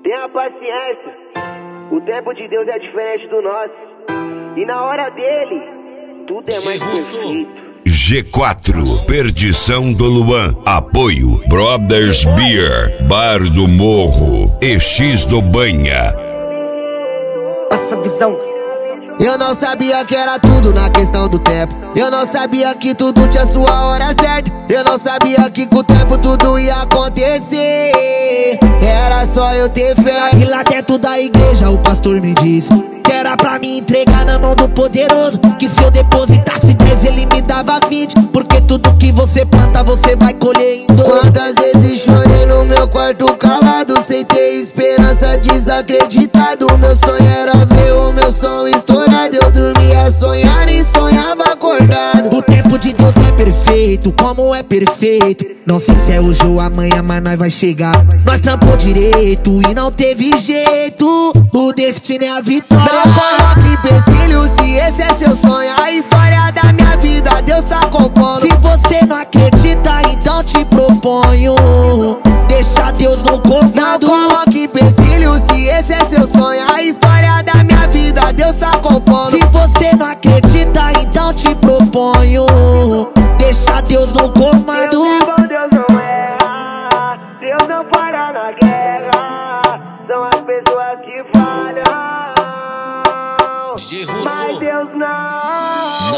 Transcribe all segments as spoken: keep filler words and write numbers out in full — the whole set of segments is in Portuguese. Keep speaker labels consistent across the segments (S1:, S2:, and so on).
S1: Tenha paciência, o tempo de Deus é diferente do nosso. E na hora dele, tudo é mais perfeito.
S2: G quatro, Perdição do Luan. Apoio Brothers Beer, Bar do Morro e X do Banha.
S3: Passa visão.
S4: Eu não sabia que era tudo na questão do tempo. Eu não sabia que tudo tinha sua hora certa. Eu não sabia que com o tempo tudo ia acontecer. Era só eu ter fé.
S3: E lá dentro da igreja o pastor me disse que era pra me entregar na mão do poderoso, que se eu depositasse dez ele me dava vinte, porque tudo que você planta você vai colher em dobro.
S4: Quantas vezes chorei no meu quarto calado, sem ter esperança, desacreditado. Meu sonho era ver o meu som estourado. Eu dormia sonhando e sonhava acordado.
S3: O tempo de Deus é perfeito, como é perfeito. Não sei se é hoje ou amanhã, mas nós vai chegar. Nós trampou direito e não teve jeito. O destino é a vitória.
S4: Não coloque empecilho se esse é seu sonho. A história da minha vida Deus tá compondo.
S3: Se você não acredita, então te proponho deixa Deus no comando.
S4: Não coloque empecilho se esse é seu sonho. A história da minha vida Deus tá compondo.
S3: Se você não acredita, então te proponho deixa Deus no comando.
S1: Deus é bom, Deus não erra, Deus não para na guerra. São as pessoas que falham, mas Deus não.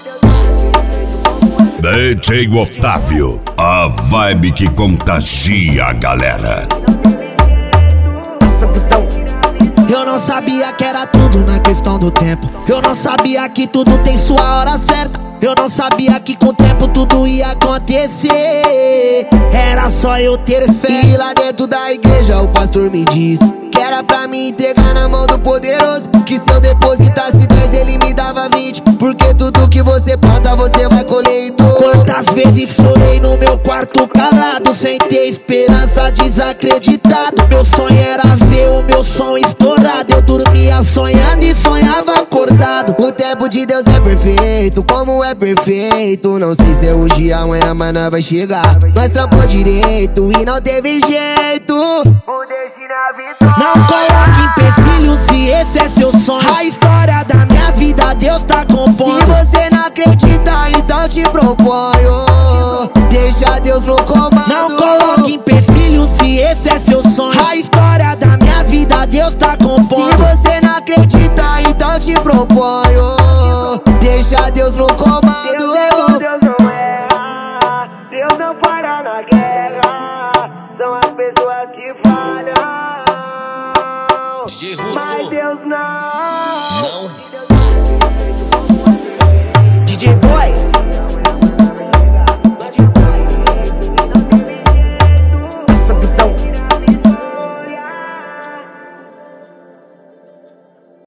S2: Não. D J Otávio, a vibe que contagia a galera.
S3: Essa visão. Eu não sabia que era tudo na questão do tempo. Eu não sabia que tudo tem sua hora certa. Eu não sabia que com o tempo tudo ia acontecer. Era só eu ter fé.
S4: E lá dentro da igreja o pastor me disse que era pra me entregar na mão do poderoso, que se eu depositasse dez ele me dava vinte, porque tudo que você planta você vai colher em dobro.
S3: Quantas vezes chorei no meu quarto calado, sem ter esperança, desacreditado. Meu sonho era ver o meu som estourado. Eu dormia sonhando e sonhava acordado.
S4: O tempo de Deus é perfeito, como é perfeito. Não sei se é hoje, amanhã, mas nós vai chegar. Nós trampou direito e não teve jeito.
S1: O destino é a vitória.
S3: Não coloque empecilho se esse é seu sonho. A história da minha vida Deus tá compondo.
S4: Se você não acredita, então te proponho deixa Deus no comando.
S3: Não coloque empecilho se esse é seu sonho. A história da minha vida Deus tá compondo.
S4: Se você não acredita, então te proponho deixa Deus no comando.
S1: Deus é bom, Deus não erra, Deus não para na guerra. São as pessoas que falham, mas Deus não.
S3: D J Boy.